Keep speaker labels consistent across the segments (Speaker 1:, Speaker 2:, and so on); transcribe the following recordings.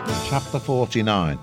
Speaker 1: Chapter 49.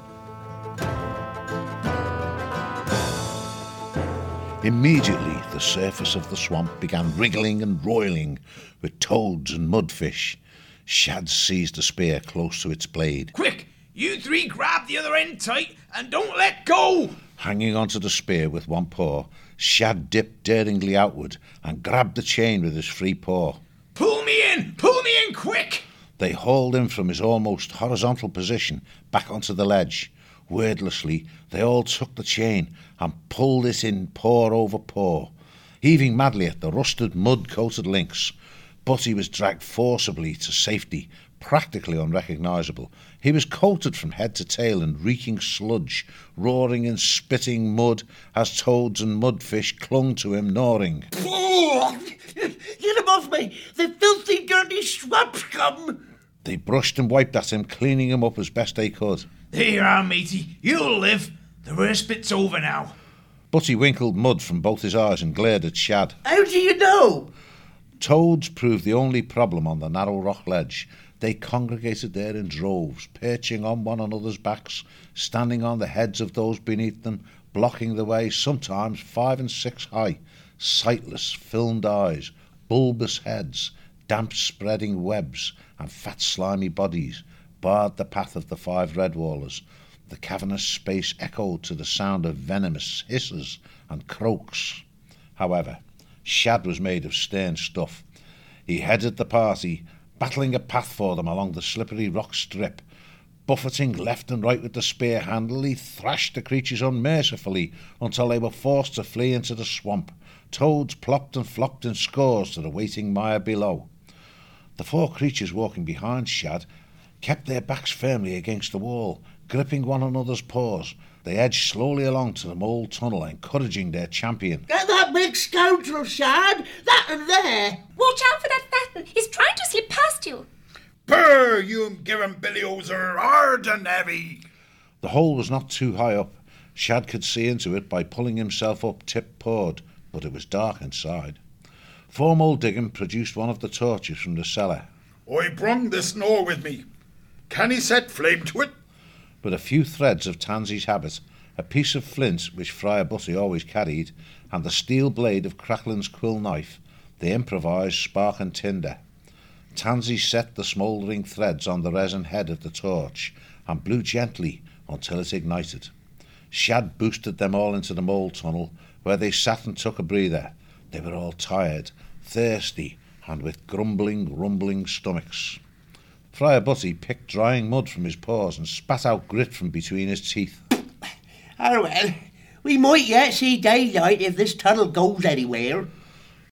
Speaker 1: Immediately the surface of the swamp began wriggling and roiling with toads and mudfish. Shad seized a spear close to its blade.
Speaker 2: Quick! You three grab the other end tight and don't let go!
Speaker 1: Hanging onto the spear with one paw, Shad dipped daringly outward and grabbed the chain with his free paw.
Speaker 2: Pull me in! Pull me in quick!
Speaker 1: They hauled him from his almost horizontal position back onto the ledge. Wordlessly, they all took the chain and pulled it in paw over paw, heaving madly at the rusted, mud-coated links. Butty was dragged forcibly to safety, practically unrecognisable. He was coated from head to tail in reeking sludge, roaring and spitting mud as toads and mudfish clung to him, gnawing.
Speaker 3: Get him off me! The filthy, dirty swamp scum!
Speaker 1: They brushed and wiped at him, cleaning him up as best they could.
Speaker 2: There you are, matey. You'll live. The worst bit's over now.
Speaker 1: Butty winkled mud from both his eyes and glared at Shad.
Speaker 3: How do you know?
Speaker 1: Toads proved the only problem on the narrow rock ledge. They congregated there in droves, perching on one another's backs, standing on the heads of those beneath them, blocking the way, sometimes 5 and 6 high. Sightless, filmed eyes, bulbous heads, damp spreading webs, and fat slimy bodies barred the path of the 5 redwallers. The cavernous space echoed to the sound of venomous hisses and croaks. However, Shad was made of stern stuff. He headed the party, battling a path for them along the slippery rock strip. Buffeting left and right with the spear handle, he thrashed the creatures unmercifully until they were forced to flee into the swamp. Toads plopped and flopped in scores to the waiting mire below. The 4 creatures walking behind Shad kept their backs firmly against the wall, gripping one another's paws. They edged slowly along to the mole tunnel, encouraging their champion.
Speaker 3: Get that big scoundrel, Shad! That and there!
Speaker 4: Watch out for that fatten! He's trying to slip past you!
Speaker 5: Brr, you give him Billy Ozer, hard and heavy!
Speaker 1: The hole was not too high up. Shad could see into it by pulling himself up tip-pawed, but it was dark inside. Formal Diggin produced one of the torches from the cellar.
Speaker 5: I brung the snow with me. Can he set flame to it?
Speaker 1: With a few threads of Tansy's habit, a piece of flint which Friar Butty always carried, and the steel blade of Cracklin's quill knife, they improvised spark and tinder. Tansy set the smouldering threads on the resin head of the torch and blew gently until it ignited. Shad boosted them all into the mole tunnel, where they sat and took a breather. They were all tired, thirsty, and with grumbling, rumbling stomachs. Friar Butty picked drying mud from his paws and spat out grit from between his teeth.
Speaker 3: Oh well, we might yet see daylight if this tunnel goes anywhere.